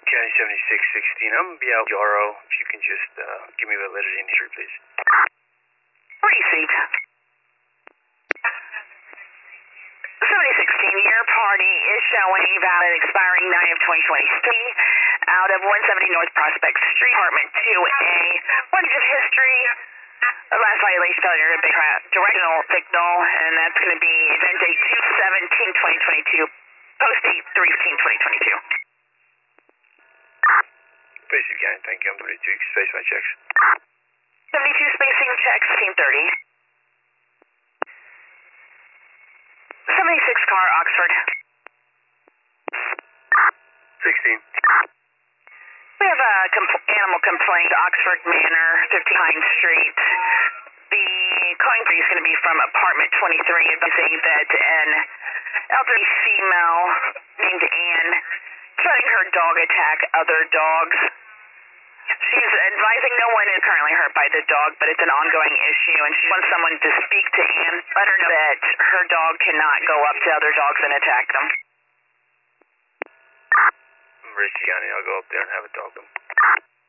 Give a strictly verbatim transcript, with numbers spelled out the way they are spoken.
County seventy-six sixteen. I'm gonna be out Yarrow. If you can just uh, give me the validity and history, please. Received. seventy sixteen, your party is showing valid expiring nine of twenty twenty-three out of one seventy North Prospect Street, apartment two A. One digit history. The last violation failure to big directional signal, and that's going to be event date two seventeen twenty twenty-two, post date three fifteen twenty twenty-two. Basic County, thank you. I'm thirty-two. Space my checks. seventy-two spacing checks, team thirty. seventy-six car, Oxford. sixteen. We have a compl- animal complaint, Oxford Manor, fifteen Pine Street. The calling is going to be from apartment twenty-three, advising that an elderly female named Anne letting her dog attack other dogs. She's advising no one is currently hurt by the dog, but it's an ongoing issue, and she wants someone to speak to Anne, let her know that her dog cannot go up to other dogs and attack them. Basic County, I'll go up there and have it talk to them.